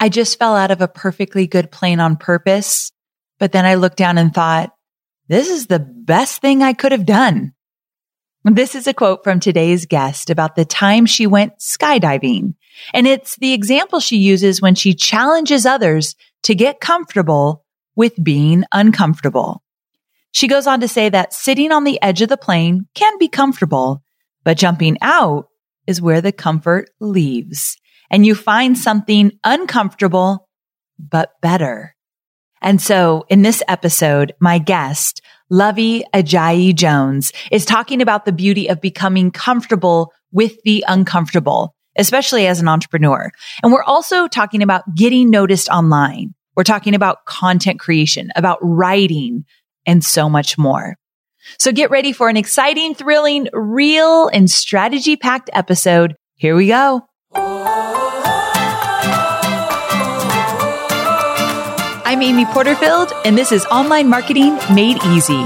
I just fell out of a perfectly good plane on purpose. But then I looked down and thought, this is the best thing I could have done. This is a quote from today's guest about the time she went skydiving. And it's the example she uses when she challenges others to get comfortable with being uncomfortable. She goes on to say that sitting on the edge of the plane can be comfortable, but jumping out is where the comfort leaves. And you find something uncomfortable, but better. And so in this episode, my guest, Lovey Ajayi Jones, is talking about the beauty of becoming comfortable with the uncomfortable, especially as an entrepreneur. And we're also talking about getting noticed online. We're talking about content creation, about writing, and so much more. So get ready for an exciting, thrilling, real, and strategy-packed episode. Here we go. I'm Amy Porterfield, and this is Online Marketing Made Easy.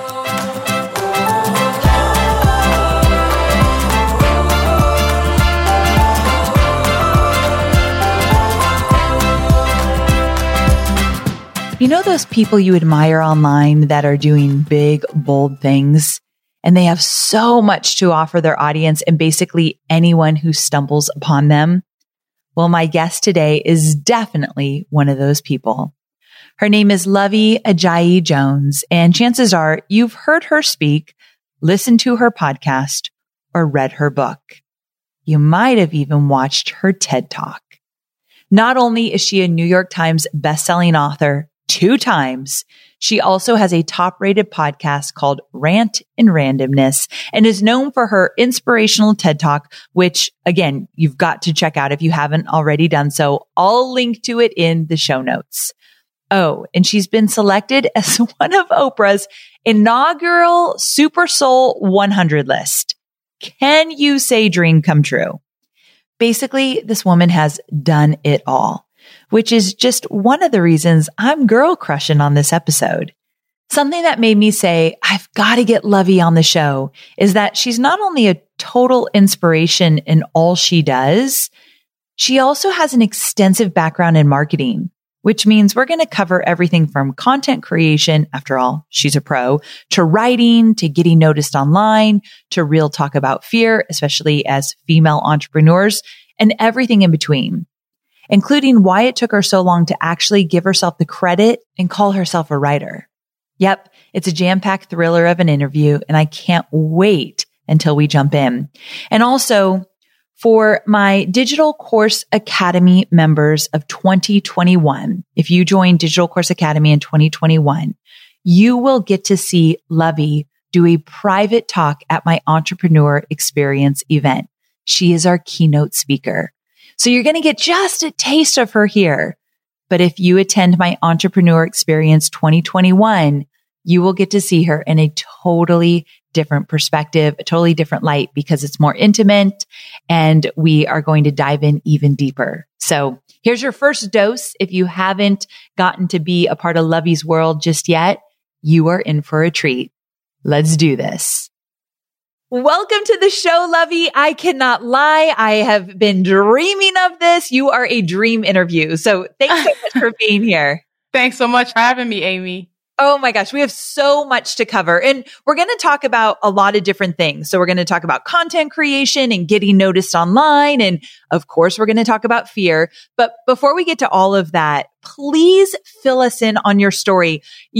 You know those people you admire online that are doing big, bold things, and they have so much to offer their audience and basically anyone who stumbles upon them? Well, my guest today is definitely one of those people. Her name is Lovey Ajayi Jones, and chances are you've heard her speak, listened to her podcast, or read her book. You might have even watched her TED Talk. Not only is she a New York Times bestselling author 2 times, she also has a top-rated podcast called Rant and Randomness and is known for her inspirational TED Talk, which, again, you've got to check out if you haven't already done so. I'll link to it in the show notes. Oh, and she's been selected as one of Oprah's inaugural Super Soul 100 list. Can you say dream come true? Basically, this woman has done it all, which is just one of the reasons I'm girl crushing on this episode. Something that made me say, I've got to get Lovey on the show is that she's not only a total inspiration in all she does, she also has an extensive background in marketing, which means we're going to cover everything from content creation, after all, she's a pro, to writing, to getting noticed online, to real talk about fear, especially as female entrepreneurs, and everything in between, including why it took her so long to actually give herself the credit and call herself a writer. Yep, it's a jam-packed thriller of an interview, and I can't wait until we jump in. And also, for my Digital Course Academy members of 2021, if you join Digital Course Academy in 2021, you will get to see Lovey do a private talk at my Entrepreneur Experience event. She is our keynote speaker. So you're going to get just a taste of her here. But if you attend my Entrepreneur Experience 2021, you will get to see her in a totally different perspective, a totally different light, because it's more intimate and we are going to dive in even deeper. So here's your first dose. If you haven't gotten to be a part of Lovey's world just yet, you are in for a treat. Let's do this. Welcome to the show, Lovey. I cannot lie. I have been dreaming of this. You are a dream interview. So thanks so much for being here. Thanks so much for having me, Amy. Oh my gosh, we have so much to cover, and we're going to talk about a lot of different things. So we're going to talk about content creation and getting noticed online. And of course, we're going to talk about fear. But before we get to all of that, please fill us in on your story.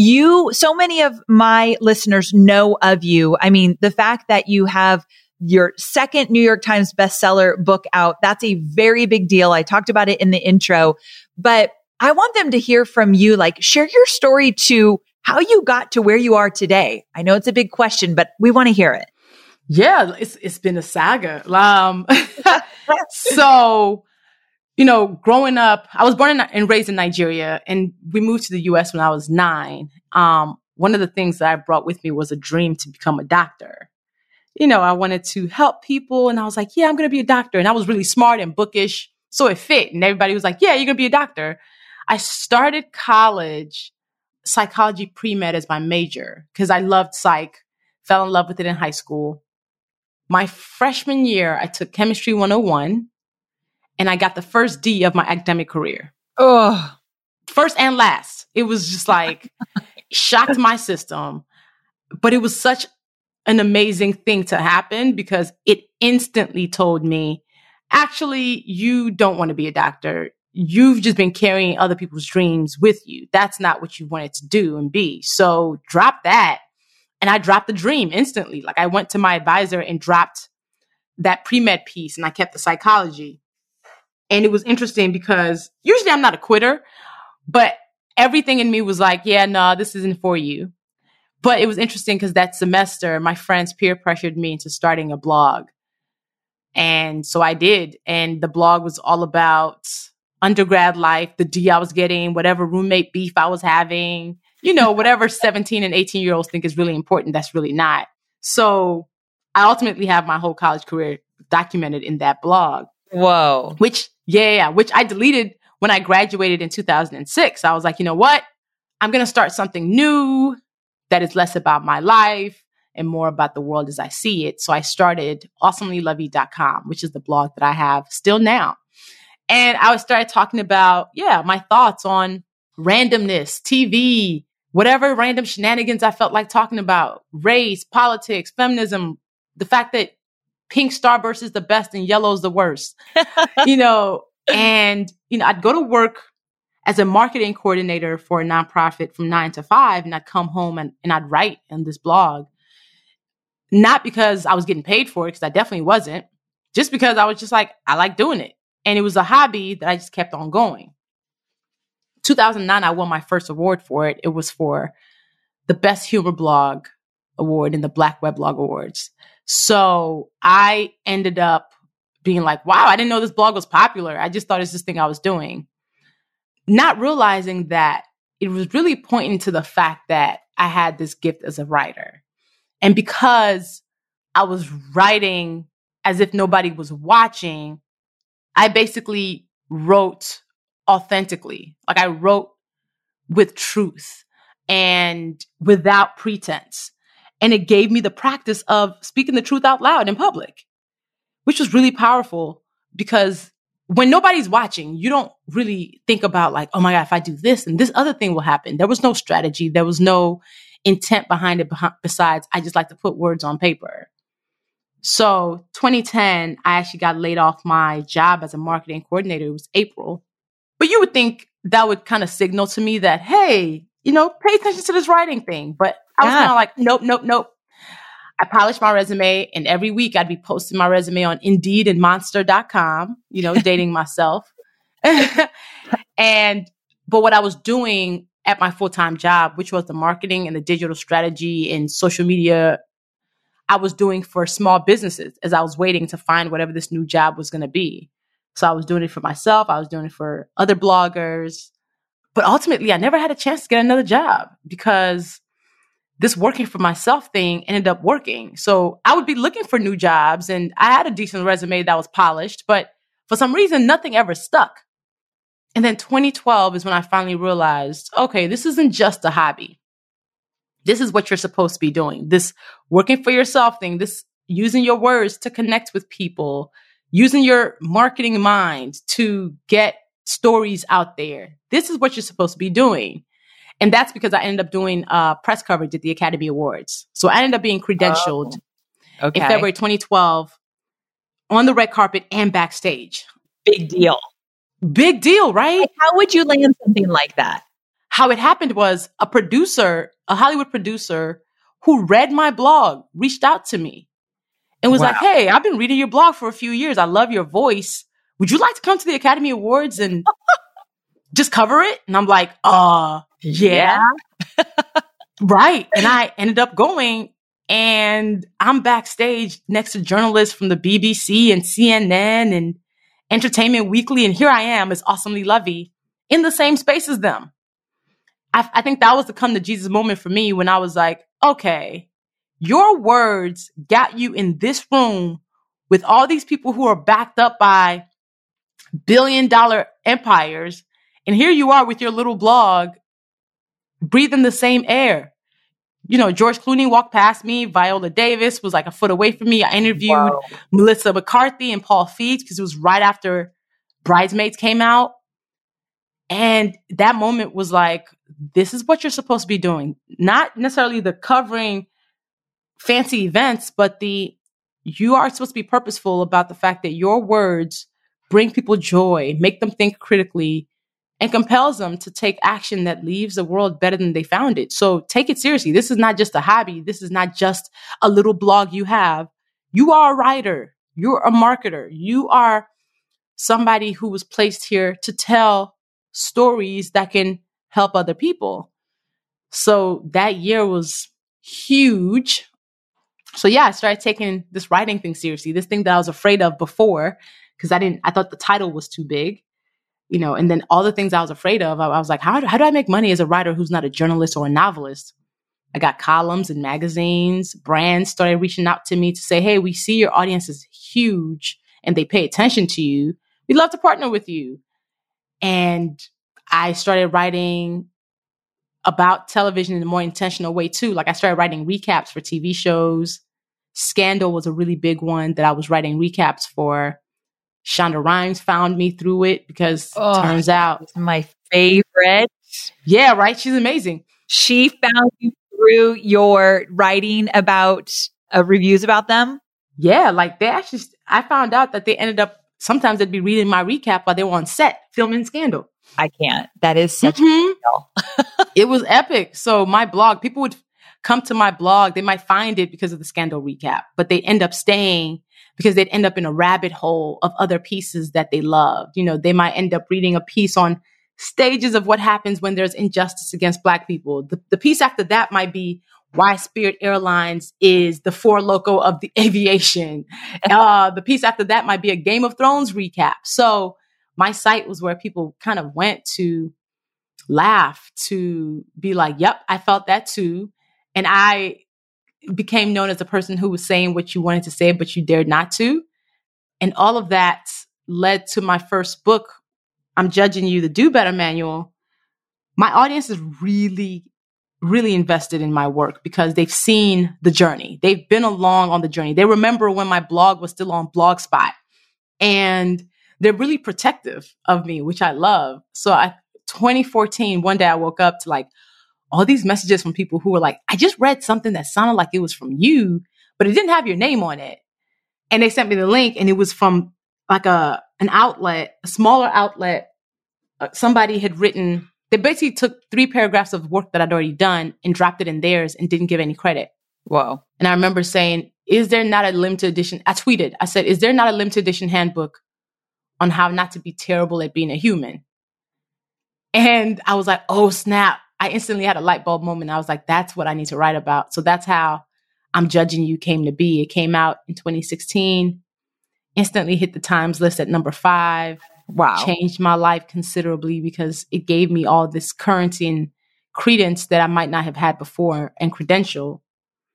So many of my listeners know of you. I mean, the fact that you have your second New York Times bestseller book out, that's a very big deal. I talked about it in the intro, but I want them to hear from you, like share your story to how you got to where you are today. I know it's a big question, but we want to hear it. Yeah, it's been a saga. So, growing up, I was born and raised in Nigeria, and we moved to the US when I was 9. One of the things that I brought with me was a dream to become a doctor. I wanted to help people, and I was like, yeah, I'm going to be a doctor. And I was really smart and bookish, so it fit. And everybody was like, yeah, you're going to be a doctor. I started college, psychology pre-med as my major because I loved psych, fell in love with it in high school. My freshman year, I took chemistry 101 and I got the first D of my academic career. Oh, First and last. It was just like, shocked my system. But it was such an amazing thing to happen because it instantly told me, actually, you don't want to be a doctor. You've just been carrying other people's dreams with you. That's not what you wanted to do and be. So drop that. And I dropped the dream instantly. Like I went to my advisor and dropped that pre-med piece and I kept the psychology. And it was interesting because usually I'm not a quitter, but everything in me was like, yeah, no, this isn't for you. But it was interesting because that semester, my friends peer pressured me into starting a blog. And so I did. And the blog was all about undergrad life, the D I was getting, whatever roommate beef I was having, whatever 17 and 18-year-olds think is really important, that's really not. So I ultimately have my whole college career documented in that blog. Whoa. Which I deleted when I graduated in 2006. I was like, you know what? I'm going to start something new that is less about my life and more about the world as I see it. So I started awesomelyluvvie.com, which is the blog that I have still now. And I started talking about, my thoughts on randomness, TV, whatever random shenanigans I felt like talking about, race, politics, feminism, the fact that pink starburst is the best and yellow is the worst, and, I'd go to work as a marketing coordinator for a nonprofit from 9 to 5, and I'd come home and I'd write in this blog, not because I was getting paid for it, because I definitely wasn't, just because I was just like, I like doing it. And it was a hobby that I just kept on going. 2009, I won my first award for it. It was for the Best Humor Blog Award in the Black Weblog Awards. So I ended up being like, wow, I didn't know this blog was popular. I just thought it's this thing I was doing. Not realizing that it was really pointing to the fact that I had this gift as a writer. And because I was writing as if nobody was watching, I basically wrote authentically. Like I wrote with truth and without pretense. And it gave me the practice of speaking the truth out loud in public, which was really powerful because when nobody's watching, you don't really think about like, oh my God, if I do this and this other thing will happen. There was no strategy. There was no intent behind it besides I just like to put words on paper. So 2010, I actually got laid off my job as a marketing coordinator. It was April. But you would think that would kind of signal to me that, hey, pay attention to this writing thing. But I was kind of like, nope. I polished my resume, and every week I'd be posting my resume on Indeed and Monster.com, dating myself. But what I was doing at my full-time job, which was the marketing and the digital strategy and social media, I was doing for small businesses as I was waiting to find whatever this new job was going to be. So I was doing it for myself. I was doing it for other bloggers. But ultimately, I never had a chance to get another job because this working for myself thing ended up working. So I would be looking for new jobs and I had a decent resume that was polished, but for some reason, nothing ever stuck. And then 2012 is when I finally realized, okay, this isn't just a hobby. This is what you're supposed to be doing. This working for yourself thing, this using your words to connect with people, using your marketing mind to get stories out there. This is what you're supposed to be doing. And that's because I ended up doing press coverage at the Academy Awards. So I ended up being credentialed in February 2012 on the red carpet and backstage. Big deal. Big deal, right? Like, how would you land something like that? How it happened was a Hollywood producer who read my blog reached out to me and was like, hey, I've been reading your blog for a few years. I love your voice. Would you like to come to the Academy Awards and just cover it? And I'm like, yeah. Right. And I ended up going and I'm backstage next to journalists from the BBC and CNN and Entertainment Weekly. And here I am as Awesomely Lovey in the same space as them. I think that was the come to Jesus moment for me when I was like, okay, your words got you in this room with all these people who are backed up by billion-dollar empires. And here you are with your little blog, breathing the same air. George Clooney walked past me. Viola Davis was like a foot away from me. I interviewed Melissa McCarthy and Paul Feig because it was right after Bridesmaids came out. And that moment was like, this is what you're supposed to be doing. Not necessarily the covering fancy events, but you are supposed to be purposeful about the fact that your words bring people joy, make them think critically, and compels them to take action that leaves the world better than they found it. So take it seriously. This is not just a hobby. This is not just a little blog you have. You are a writer. You're a marketer. You are somebody who was placed here to tell stories that can help other people. So that year was huge. So yeah, I started taking this writing thing seriously, this thing that I was afraid of before, because I thought the title was too big, and then all the things I was afraid of, I was like, how do I make money as a writer who's not a journalist or a novelist? I got columns in magazines, brands started reaching out to me to say, hey, we see your audience is huge and they pay attention to you. We'd love to partner with you. And I started writing about television in a more intentional way too. Like I started writing recaps for TV shows. Scandal was a really big one that I was writing recaps for. Shonda Rhimes found me through it because turns out my favorite. Yeah, right. She's amazing. She found you through your writing about reviews about them. Yeah, like I found out that they ended up, sometimes they'd be reading my recap while they were on set filming Scandal. I can't. That is such a deal. It was epic. So my blog, people would come to my blog. They might find it because of the Scandal recap, but they end up staying because they'd end up in a rabbit hole of other pieces that they loved. They might end up reading a piece on stages of what happens when there's injustice against Black people. The piece after that might be why Spirit Airlines is the Four Loko of the aviation. The piece after that might be a Game of Thrones recap. So my site was where people kind of went to laugh, to be like, yep, I felt that too. And I became known as a person who was saying what you wanted to say, but you dared not to. And all of that led to my first book, I'm Judging You, the Do Better Manual. My audience is really, really invested in my work because they've seen the journey. They've been along on the journey. They remember when my blog was still on Blogspot. And they're really protective of me, which I love. So 2014, one day I woke up to like all these messages from people who were like, I just read something that sounded like it was from you, but it didn't have your name on it. And they sent me the link and it was from like an outlet, a smaller outlet. Somebody had written, they basically took 3 paragraphs of work that I'd already done and dropped it in theirs and didn't give any credit. Whoa. And I remember saying, is there not a limited edition? I tweeted, I said, is there not a limited edition handbook on how not to be terrible at being a human? And I was like, oh, snap. I instantly had a light bulb moment. I was like, that's what I need to write about. So that's how I'm Judging You came to be. It came out in 2016, instantly hit the Times list at number 5. Wow. Changed my life considerably because it gave me all this currency and credence that I might not have had before and credential.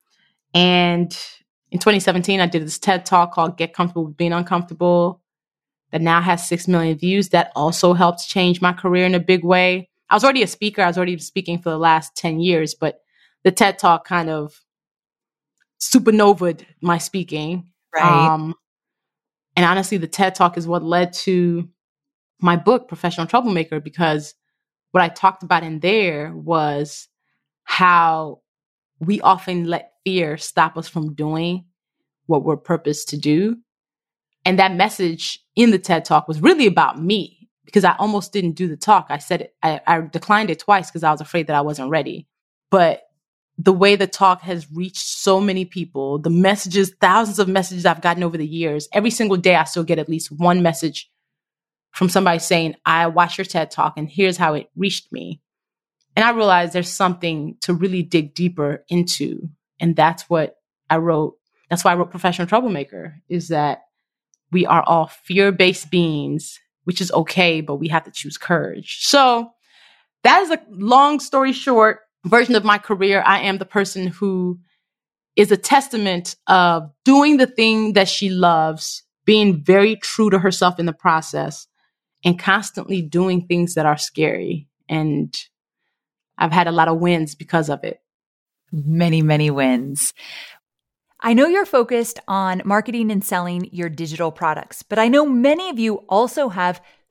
And in 2017, I did this TED Talk called Get Comfortable with Being Uncomfortable that now has 6 million views. That also helped change my career in a big way. I was already a speaker. I was already speaking for the last 10 years, but the TED Talk kind of supernovaed my speaking. Right. And honestly, the TED Talk is what led to my book, Professional Troublemaker, because what I talked about in there was how we often let fear stop us from doing what we're purposed to do. And that message in the TED Talk was really about me because I almost didn't do the talk. I said it, I declined it twice because I was afraid that I wasn't ready. But the way the talk has reached so many people, the messages, thousands of messages I've gotten over the years, every single day I still get at least one message from somebody saying, I watched your TED Talk and here's how it reached me. And I realized there's something to really dig deeper into. And that's what I wrote. That's why I wrote Professional Troublemaker, is that we are all fear-based beings, which is okay, but we have to choose courage. So that is a long story short version of my career. I am the person who is a testament of doing the thing that she loves, being very true to herself in the process, and constantly doing things that are scary. And I've had a lot of wins because of it. Many, many wins. I know you're focused on marketing and selling your digital products, but I know many of you also have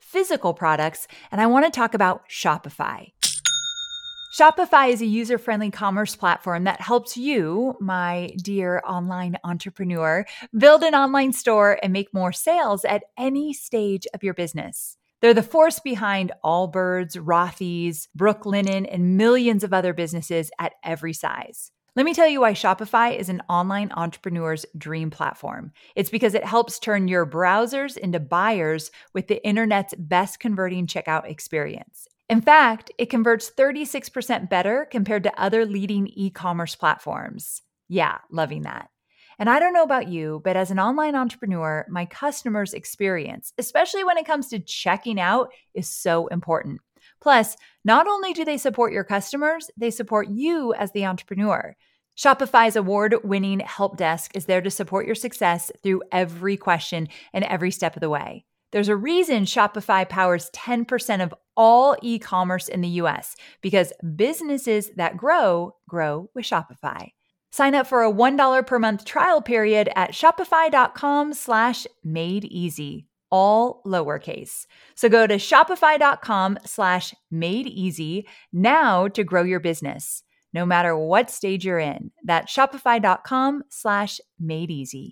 physical products, and I want to talk about Shopify. Shopify is a user-friendly commerce platform that helps you, my dear online entrepreneur, build an online store and make more sales at any stage of your business. They're the force behind Allbirds, Rothy's, Brooklinen, and millions of other businesses at every size. Let me tell you why Shopify is an online entrepreneur's dream platform. It's because it helps turn your browsers into buyers with the internet's best converting checkout experience. In fact, it converts 36% better compared to other leading e-commerce platforms. Yeah, loving that. And I don't know about you, but as an online entrepreneur, my customers' experience, especially when it comes to checking out, is so important. Plus, not only do they support your customers, they support you as the entrepreneur. Shopify's award-winning help desk is there to support your success through every question and every step of the way. There's a reason Shopify powers 10% of all e-commerce in the US, because businesses that grow with Shopify. Sign up for a $1 per month trial period at shopify.com/madeeasy, all lowercase. So go to shopify.com/madeeasy now to grow your business, no matter what stage you're in. That's shopify.com/madeeasy.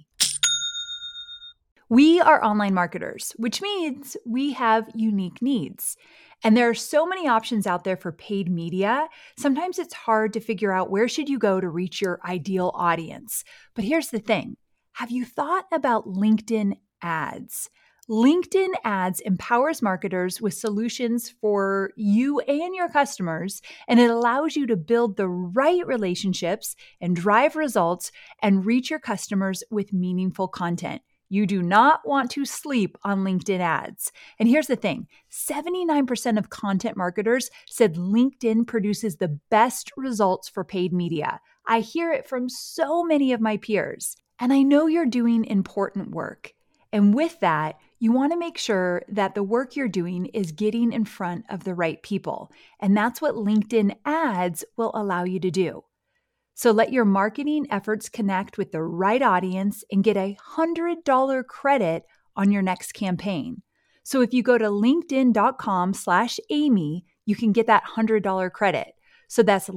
We are online marketers, which means we have unique needs. And there are so many options out there for paid media. Sometimes it's hard to figure out where should you go to reach your ideal audience. But here's the thing. Have you thought about LinkedIn ads? LinkedIn ads empowers marketers with solutions for you and your customers, and it allows you to build the right relationships and drive results and reach your customers with meaningful content. You do not want to sleep on LinkedIn ads. And here's the thing, 79% of content marketers said LinkedIn produces the best results for paid media. I hear it from so many of my peers. And I know you're doing important work. And with that, you want to make sure that the work you're doing is getting in front of the right people. And that's what LinkedIn ads will allow you to do. So let your marketing efforts connect with the right audience and get a $100 credit on your next campaign. So if you go to linkedin.com/Amy, you can get that $100 credit. So that's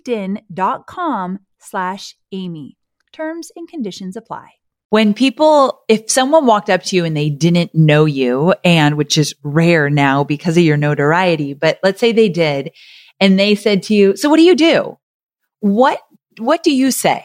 linkedin.com/Amy. Terms and conditions apply. If someone walked up to you and they didn't know you, and which is rare now because of your notoriety, but let's say they did, and they said to you, so what do you do? What do you say?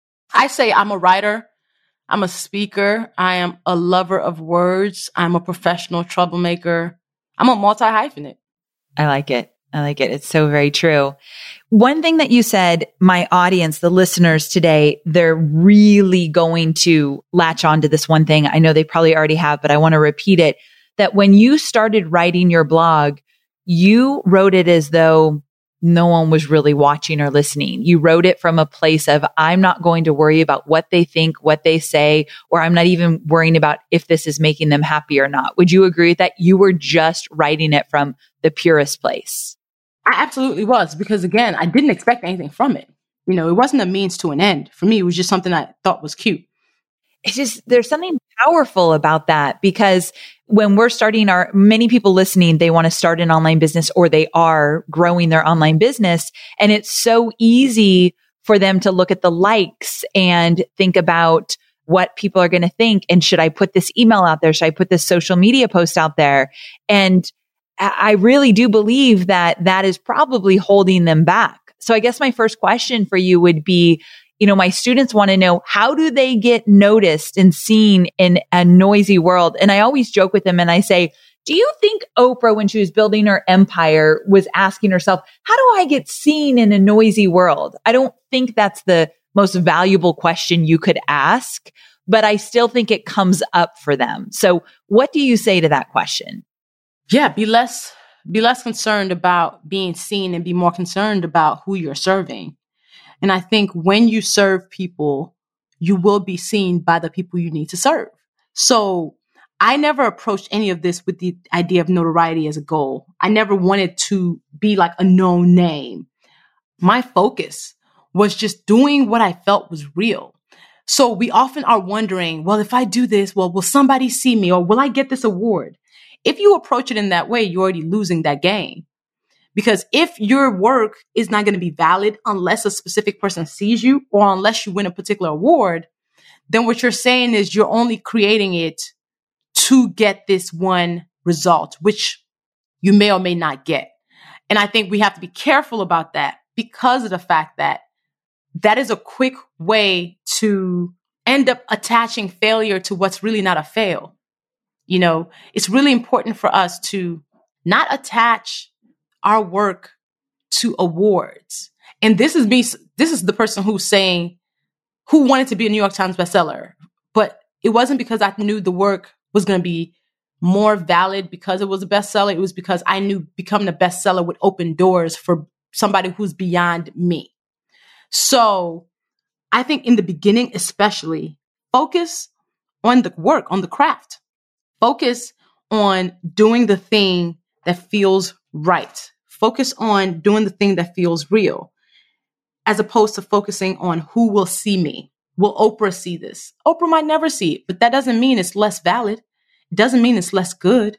I say I'm a writer. I'm a speaker. I am a lover of words. I'm a professional troublemaker. I'm a multi-hyphenate. I like it. It's so very true. One thing that you said, my audience, the listeners today, they're really going to latch on to this one thing. I know they probably already have, but I want to repeat it, that when you started writing your blog, you wrote it as though no one was really watching or listening. You wrote it from a place of, I'm not going to worry about what they think, what they say, or I'm not even worrying about if this is making them happy or not. Would you agree with that? You were just writing it from the purest place. I absolutely was, because again, I didn't expect anything from it. It wasn't a means to an end. For me, it was just something I thought was cute. It's just, there's something powerful about that, because when we're starting many people listening, they want to start an online business or they are growing their online business. And it's so easy for them to look at the likes and think about what people are going to think. And should I put this email out there? Should I put this social media post out there? And I really do believe that is probably holding them back. So I guess my first question for you would be, my students want to know, how do they get noticed and seen in a noisy world? And I always joke with them and I say, do you think Oprah, when she was building her empire, was asking herself, how do I get seen in a noisy world? I don't think that's the most valuable question you could ask, but I still think it comes up for them. So what do you say to that question? Yeah, be less concerned about being seen and be more concerned about who you're serving. And I think when you serve people, you will be seen by the people you need to serve. So I never approached any of this with the idea of notoriety as a goal. I never wanted to be like a known name. My focus was just doing what I felt was real. So we often are wondering, well, if I do this, will somebody see me, or will I get this award? If you approach it in that way, you're already losing that game. Because if your work is not going to be valid unless a specific person sees you or unless you win a particular award, then what you're saying is you're only creating it to get this one result, which you may or may not get. And I think we have to be careful about that because of the fact that that is a quick way to end up attaching failure to what's really not a fail. You know, it's really important for us to not attach our work to awards. And this is the person who wanted to be a New York Times bestseller, but it wasn't because I knew the work was going to be more valid because it was a bestseller. It was because I knew becoming a bestseller would open doors for somebody who's beyond me. So I think in the beginning, especially, focus on the work, on the craft. Focus on doing the thing that feels right. Focus on doing the thing that feels real, as opposed to focusing on who will see me. Will Oprah see this? Oprah might never see it, but that doesn't mean it's less valid. It doesn't mean it's less good.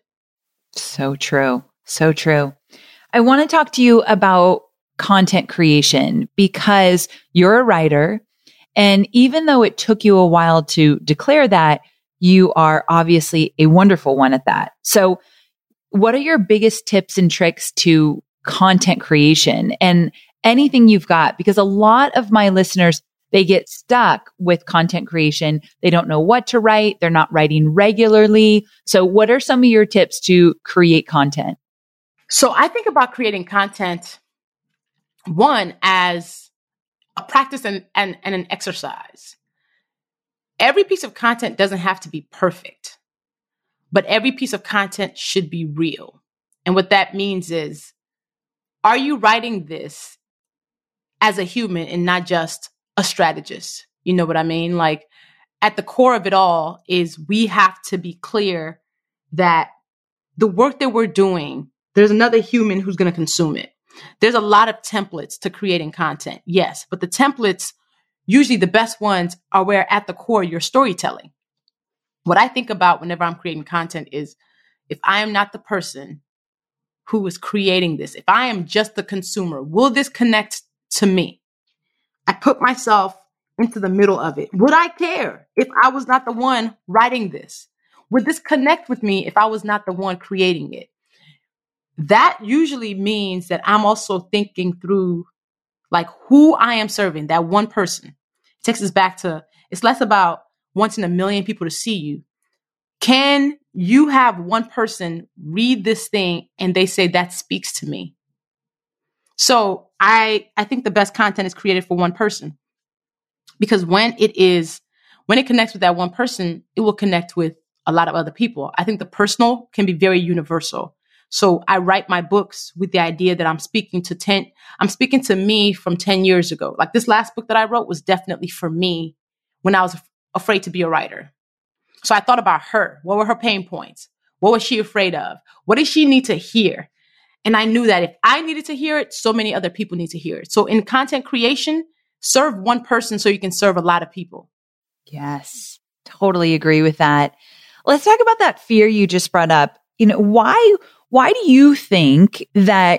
So true. So true. I want to talk to you about content creation because you're a writer. And even though it took you a while to declare that, you are obviously a wonderful one at that. So what are your biggest tips and tricks to content creation and anything you've got? Because a lot of my listeners, they get stuck with content creation. They don't know what to write. They're not writing regularly. So what are some of your tips to create content? So I think about creating content, one, as a practice and an exercise. Every piece of content doesn't have to be perfect, but every piece of content should be real. And what that means is, are you writing this as a human and not just a strategist? You know what I mean? Like, at the core of it all is we have to be clear that the work that we're doing, there's another human who's going to consume it. There's a lot of templates to creating content, yes, but the templates, usually the best ones, are where at the core you're storytelling. What I think about whenever I'm creating content is, if I am not the person who is creating this, if I am just the consumer, will this connect to me? I put myself into the middle of it. Would I care if I was not the one writing this? Would this connect with me if I was not the one creating it? That usually means that I'm also thinking through like who I am serving, that one person. It takes us back to, it's less about wanting a million people to see you. Can you have one person read this thing and they say, that speaks to me? So I think the best content is created for one person, because when it connects with that one person, it will connect with a lot of other people. I think the personal can be very universal. So I write my books with the idea that I'm speaking to me from 10 years ago. Like, this last book that I wrote was definitely for me when I was afraid to be a writer. So I thought about her. What were her pain points? What was she afraid of? What did she need to hear? And I knew that if I needed to hear it, so many other people need to hear it. So in content creation, serve one person so you can serve a lot of people. Yes, totally agree with that. Let's talk about that fear you just brought up. You know, why do you think that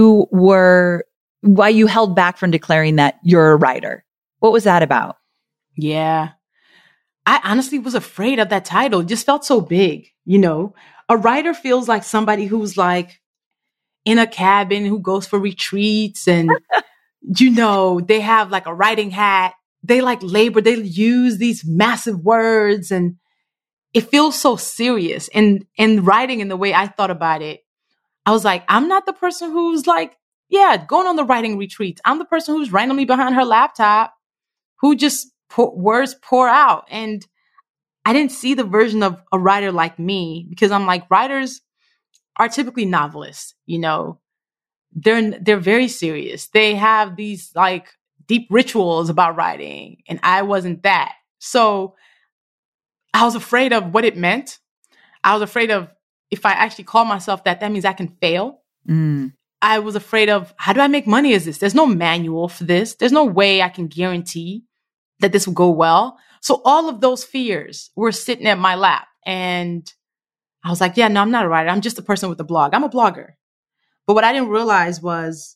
why you held back from declaring that you're a writer? What was that about? Yeah, I honestly was afraid of that title. It just felt so big. You know, a writer feels like somebody who's like in a cabin, who goes for retreats and, you know, they have like a writing hat. They like labor. They use these massive words and it feels so serious. And writing, in the way I thought about it, I was like, I'm not the person who's like, going on the writing retreats. I'm the person who's randomly behind her laptop, who just words pour out. And I didn't see the version of a writer like me, because I'm like, writers are typically novelists, you know, they're very serious. They have these like deep rituals about writing, and I wasn't that. So I was afraid of what it meant. I was afraid of, if I actually call myself that means I can fail. I was afraid of, how do I make money as this? There's no manual for this. There's no way I can guarantee that this will go well. So all of those fears were sitting at my lap. And I was like, yeah, no, I'm not a writer. I'm just a person with a blog. I'm a blogger. But what I didn't realize was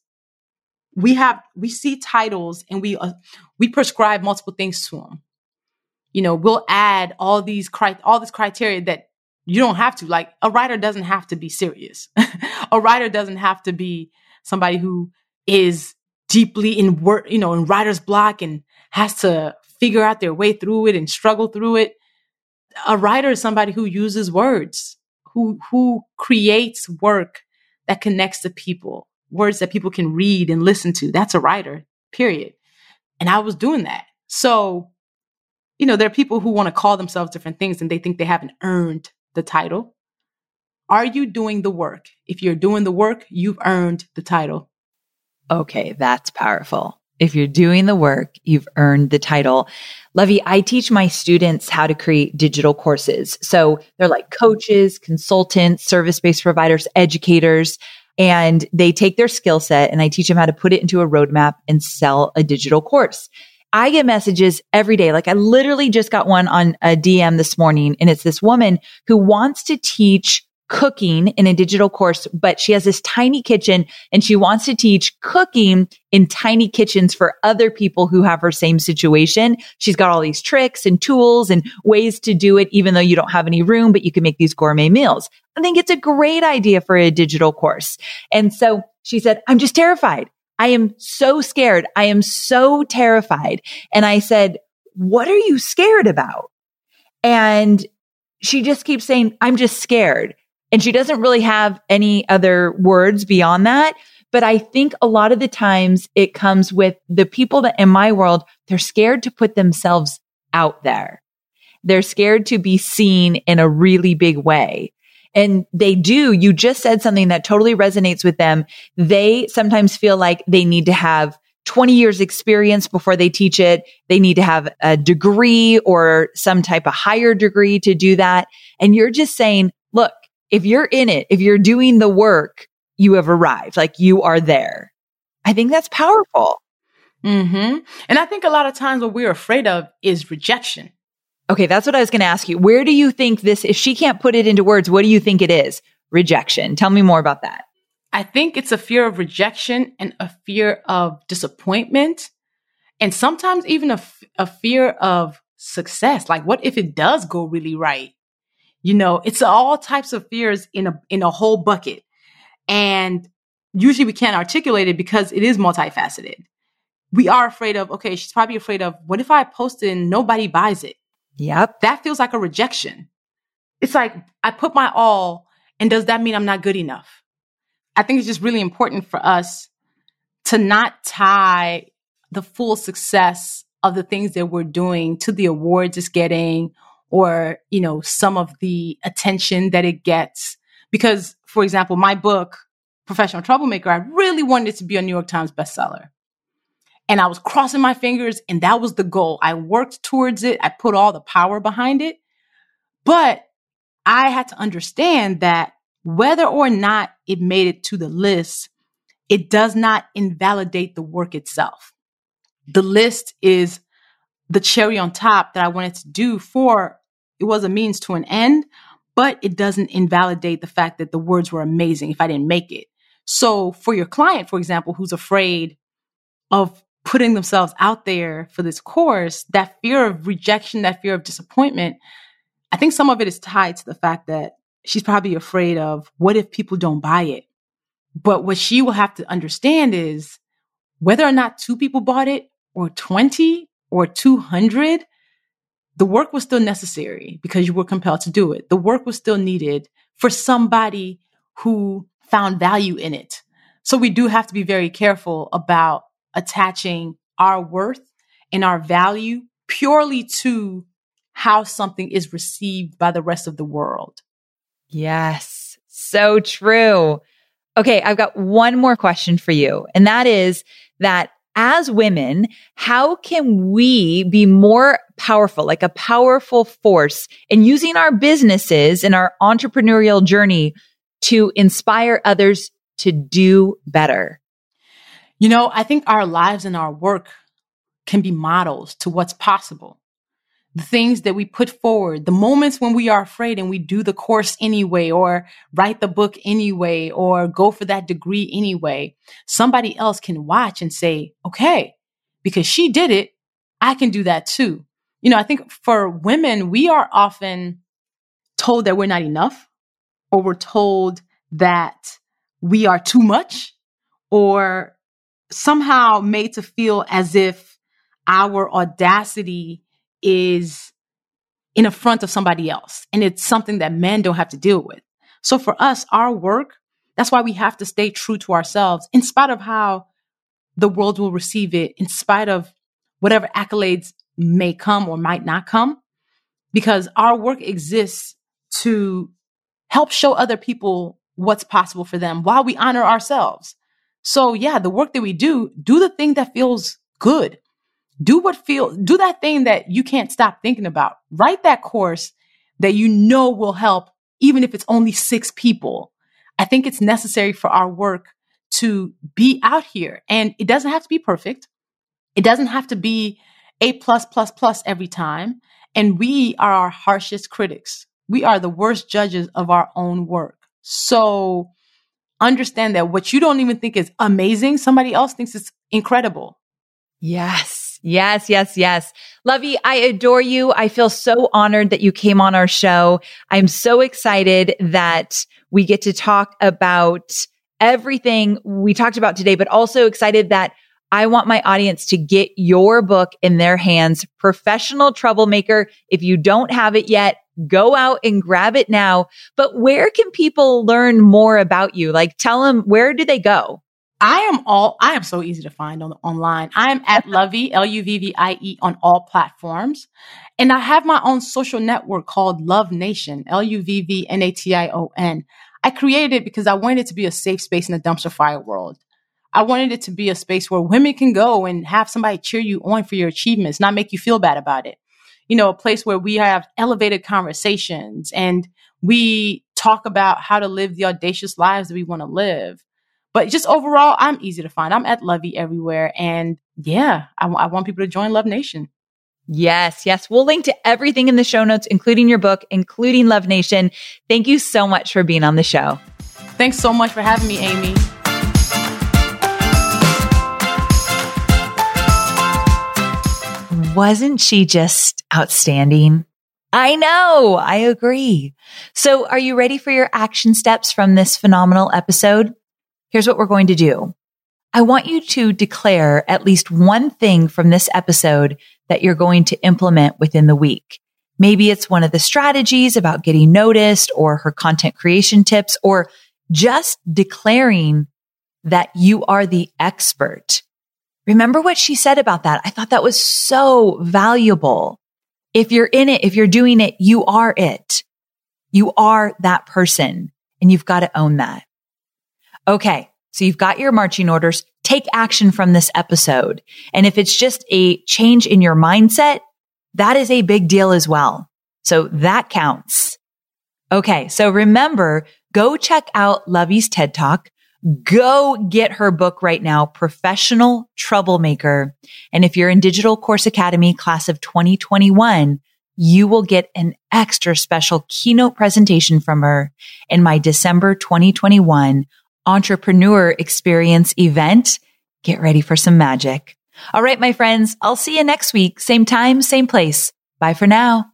we see titles and we prescribe multiple things to them. We'll add all this criteria that you don't have to. Like, a writer doesn't have to be serious. A writer doesn't have to be somebody who is deeply in work, in writer's block and has to figure out their way through it and struggle through it. A writer is somebody who uses words, who creates work that connects to people, words that people can read and listen to. That's a writer, period. And I was doing that. So, there are people who want to call themselves different things and they think they haven't earned the title. Are you doing the work? If you're doing the work, you've earned the title. Okay, that's powerful. If you're doing the work, you've earned the title. Lovey, I teach my students how to create digital courses. So they're like coaches, consultants, service-based providers, educators, and they take their skill set and I teach them how to put it into a roadmap and sell a digital course. I get messages every day. Like, I literally just got one on a DM this morning, and it's this woman who wants to teach cooking in a digital course, but she has this tiny kitchen and she wants to teach cooking in tiny kitchens for other people who have her same situation. She's got all these tricks and tools and ways to do it, even though you don't have any room, but you can make these gourmet meals. I think it's a great idea for a digital course. And so she said, I'm just terrified. I am so scared. I am so terrified. And I said, what are you scared about? And she just keeps saying, I'm just scared. And she doesn't really have any other words beyond that. But I think a lot of the times it comes with the people that in my world, they're scared to put themselves out there. They're scared to be seen in a really big way. And they do. You just said something that totally resonates with them. They sometimes feel like they need to have 20 years experience before they teach it. They need to have a degree or some type of higher degree to do that. And you're just saying, look, if you're in it, if you're doing the work, you have arrived. Like, you are there. I think that's powerful. Mm-hmm. And I think a lot of times what we're afraid of is rejection. Okay, that's what I was going to ask you. Where do you think this, if she can't put it into words, what do you think it is? Rejection. Tell me more about that. I think it's a fear of rejection and a fear of disappointment. And sometimes even a fear of success. Like, what if it does go really right? It's all types of fears in a whole bucket. And usually we can't articulate it because it is multifaceted. We are afraid of, okay, she's probably afraid of, what if I post it and nobody buys it? Yep. That feels like a rejection. It's like, I put my all, and does that mean I'm not good enough? I think it's just really important for us to not tie the full success of the things that we're doing to the awards it's getting, or, some of the attention that it gets. Because, for example, my book, Professional Troublemaker, I really wanted it to be a New York Times bestseller. And I was crossing my fingers, and that was the goal. I worked towards it. I put all the power behind it. But I had to understand that whether or not it made it to the list, it does not invalidate the work itself. The list is the cherry on top that I wanted to do it was a means to an end, but it doesn't invalidate the fact that the words were amazing if I didn't make it. So for your client, for example, who's afraid of putting themselves out there for this course, that fear of rejection, that fear of disappointment, I think some of it is tied to the fact that she's probably afraid of, what if people don't buy it? But what she will have to understand is whether or not 2 people bought it, or 20 or 200, the work was still necessary because you were compelled to do it. The work was still needed for somebody who found value in it. So we do have to be very careful about attaching our worth and our value purely to how something is received by the rest of the world. Yes, so true. Okay, I've got one more question for you. And that is that as women, how can we be more powerful, like a powerful force in using our businesses and our entrepreneurial journey to inspire others to do better? I think our lives and our work can be models to what's possible. the things that we put forward, the moments when we are afraid and we do the course anyway, or write the book anyway, or go for that degree anyway, somebody else can watch and say, okay, because she did it, I can do that too. You know, I think for women, we are often told that we're not enough, or we're told that we are too much, or somehow made to feel as if our audacity is in the front of somebody else. And it's something that men don't have to deal with. So for us, our work, that's why we have to stay true to ourselves, in spite of how the world will receive it, in spite of whatever accolades may come or might not come, because our work exists to help show other people what's possible for them while we honor ourselves. So yeah, the work that we do the thing that feels good. Do that thing that you can't stop thinking about. Write that course that you know will help, even if it's only 6 people. I think it's necessary for our work to be out here. And it doesn't have to be perfect. It doesn't have to be A+++ every time. And we are our harshest critics. We are the worst judges of our own work. So understand that what you don't even think is amazing, somebody else thinks it's incredible. Yes. Yes, yes, yes. Lovey, I adore you. I feel so honored that you came on our show. I'm so excited that we get to talk about everything we talked about today, but also excited that I want my audience to get your book in their hands, Professional Troublemaker. If you don't have it yet, go out and grab it now. But where can people learn more about you? Like, tell them, where do they go? I am so easy to find online. I'm at Luvvie, Luvvie, on all platforms. And I have my own social network called Love Nation, LUVVNATION. I created it because I wanted it to be a safe space in the dumpster fire world. I wanted it to be a space where women can go and have somebody cheer you on for your achievements, not make you feel bad about it. You know, a place where we have elevated conversations and we talk about how to live the audacious lives that we want to live. But just overall, I'm easy to find. I'm at Luvvie everywhere. And yeah, I want people to join Love Nation. Yes, yes. We'll link to everything in the show notes, including your book, including Love Nation. Thank you so much for being on the show. Thanks so much for having me, Amy. Wasn't she just outstanding? I know. I agree. So are you ready for your action steps from this phenomenal episode? Here's what we're going to do. I want you to declare at least one thing from this episode that you're going to implement within the week. Maybe it's one of the strategies about getting noticed, or her content creation tips, or just declaring that you are the expert. Remember what she said about that? I thought that was so valuable. If you're in it, if you're doing it, you are it. You are that person, and you've got to own that. Okay, so you've got your marching orders. Take action from this episode. And if it's just a change in your mindset, that is a big deal as well. So that counts. Okay, so remember, go check out Luvvie's TED Talk. Go get her book right now, Professional Troublemaker. And if you're in Digital Course Academy class of 2021, you will get an extra special keynote presentation from her in my December 2021 Entrepreneur Experience event. Get ready for some magic. All right, my friends, I'll see you next week. Same time, same place. Bye for now.